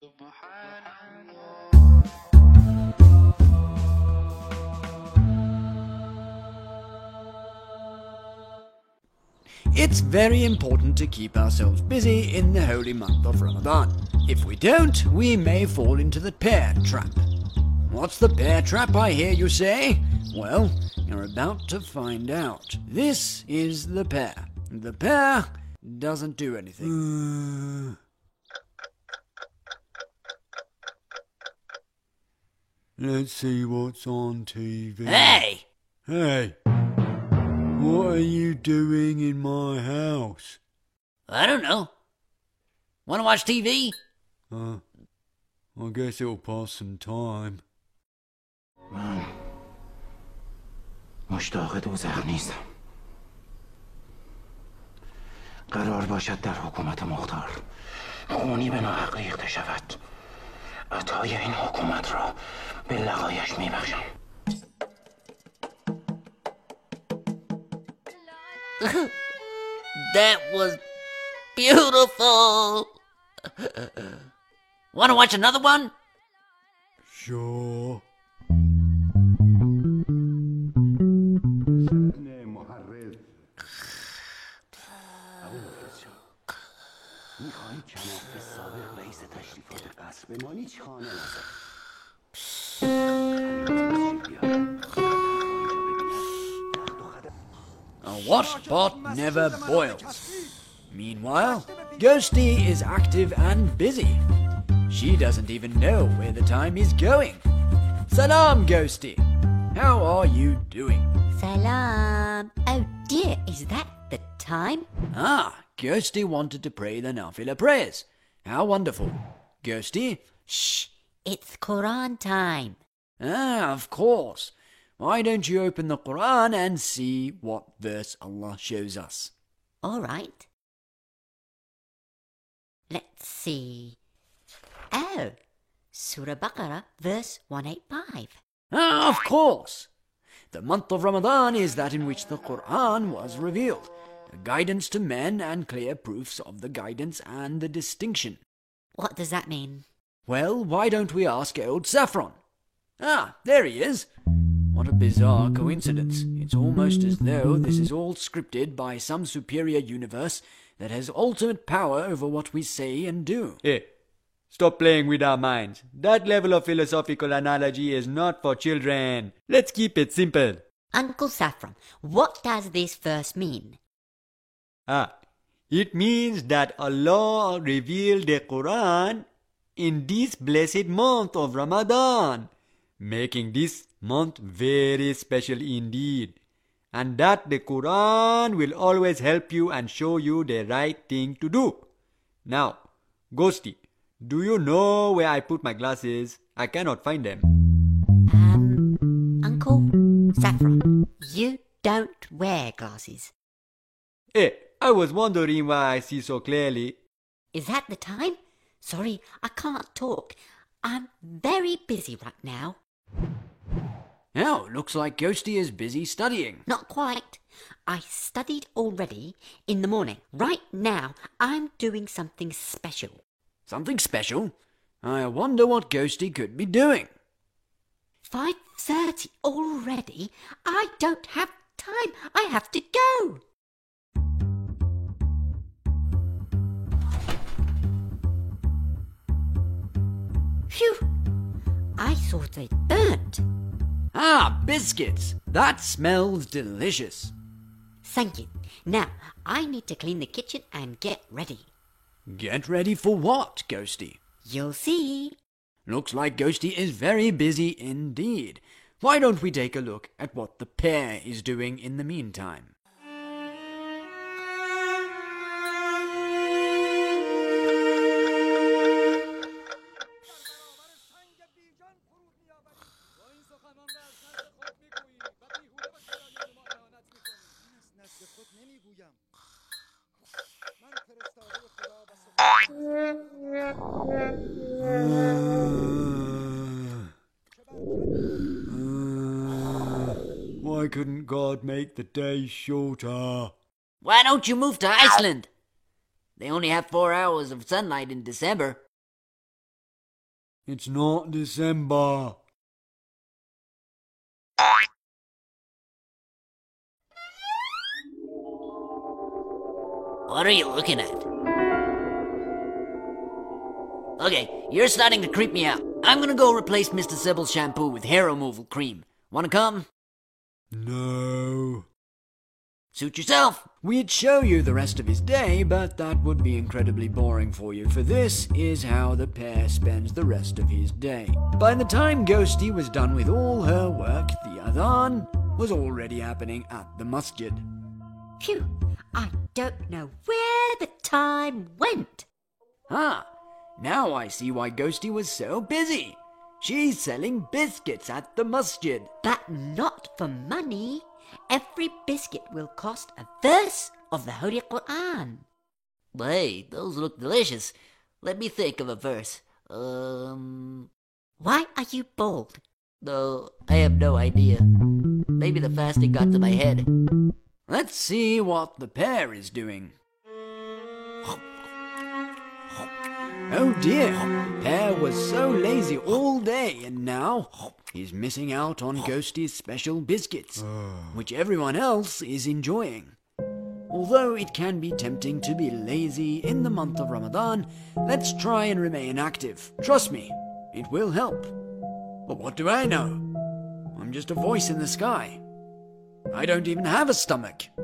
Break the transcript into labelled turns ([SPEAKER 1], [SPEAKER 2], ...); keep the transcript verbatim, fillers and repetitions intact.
[SPEAKER 1] It's very important to keep ourselves busy in the holy month of Ramadan. If we don't, we may fall into the pear trap. What's the pear trap, I hear you say? Well, you're about to find out. This is the pear. The pear doesn't do anything. Let's see what's on T V.
[SPEAKER 2] Hey!
[SPEAKER 1] Hey! What are you doing in my house?
[SPEAKER 2] I don't know. Want to watch T V?
[SPEAKER 1] Uh, I guess it'll pass some time.
[SPEAKER 3] من مشتاق دوزخ نیستم. قرار باشد در حکومت مختار خونی به ناحق ریخته شود. عطای این حکومت را به لقایش میبخشم.
[SPEAKER 2] That was beautiful. Want to watch another one?
[SPEAKER 1] Sure. A what pot never boils. Meanwhile, Ghosty is active and busy. She doesn't even know where the time is going. Salam, Ghosty. How are you doing?
[SPEAKER 4] Salam. Oh dear, is that the time?
[SPEAKER 1] Ah, Ghosty wanted to pray the Nafila prayers. How wonderful. Ghosty?
[SPEAKER 4] Shh, it's Quran time.
[SPEAKER 1] Ah, of course. Why don't you open the Quran and see what verse Allah shows us?
[SPEAKER 4] All right. Let's see. Oh, Surah Baqarah, verse one eighty-five.
[SPEAKER 1] Ah, of course. The month of Ramadan is that in which the Quran was revealed, a guidance to men and clear proofs of the guidance and the distinction.
[SPEAKER 4] What does that mean?
[SPEAKER 1] Well, why don't we ask old Saffron? Ah, there he is. What a bizarre coincidence. It's almost as though this is all scripted by some superior universe that has ultimate power over what we say and do.
[SPEAKER 5] Hey, stop playing with our minds. That level of philosophical analogy is not for children. Let's keep it simple.
[SPEAKER 4] Uncle Saffron, what does this verse mean?
[SPEAKER 5] Ah, it means that Allah revealed the Quran in this blessed month of Ramadan, making this month very special indeed, and that the Quran will always help you and show you the right thing to do. Now, Ghosty, do you know where I put my glasses? I cannot find them.
[SPEAKER 4] Um, Uncle Saffron, you don't wear glasses.
[SPEAKER 5] Hey, I was wondering why I see so clearly.
[SPEAKER 4] Is that the time? Sorry, I can't talk. I'm very busy right now.
[SPEAKER 1] Oh, looks like Ghosty is busy studying.
[SPEAKER 4] Not quite. I studied already in the morning. Right now, I'm doing something special.
[SPEAKER 1] Something special? I wonder what Ghosty could be doing.
[SPEAKER 4] five thirty already? I don't have time. I have to go. Phew! I thought they'd burnt.
[SPEAKER 1] Ah, biscuits! That smells delicious.
[SPEAKER 4] Thank you. Now, I need to clean the kitchen and get ready.
[SPEAKER 1] Get ready for what, Ghosty?
[SPEAKER 4] You'll see.
[SPEAKER 1] Looks like Ghosty is very busy indeed. Why don't we take a look at what the pear is doing in the meantime? Why couldn't God make the day shorter?
[SPEAKER 2] Why don't you move to Iceland? They only have four hours of sunlight in December.
[SPEAKER 5] It's not December.
[SPEAKER 2] What are you looking at? Okay, you're starting to creep me out. I'm gonna go replace Mister Sybil's shampoo with hair removal cream. Wanna come?
[SPEAKER 5] No.
[SPEAKER 2] Suit yourself.
[SPEAKER 1] We'd show you the rest of his day, but that would be incredibly boring for you, for this is how the pair spends the rest of his day. By the time Ghosty was done with all her work, the adhan was already happening at the masjid.
[SPEAKER 4] Phew, I don't know where the time went.
[SPEAKER 1] Ah, now I see why Ghosty was so busy. She's selling biscuits at the masjid.
[SPEAKER 4] But not for money. Every biscuit will cost a verse of the Holy Quran.
[SPEAKER 2] Hey, those look delicious. Let me think of a verse. Um...
[SPEAKER 4] Why are you bald?
[SPEAKER 2] No, I have no idea. Maybe the fasting got to my head.
[SPEAKER 1] Let's see what the pair is doing. Oh dear, Pear was so lazy all day and now he's missing out on Ghosty's special biscuits, which everyone else is enjoying. Although it can be tempting to be lazy in the month of Ramadan, let's try and remain active. Trust me, it will help. But what do I know? I'm just a voice in the sky. I don't even have a stomach.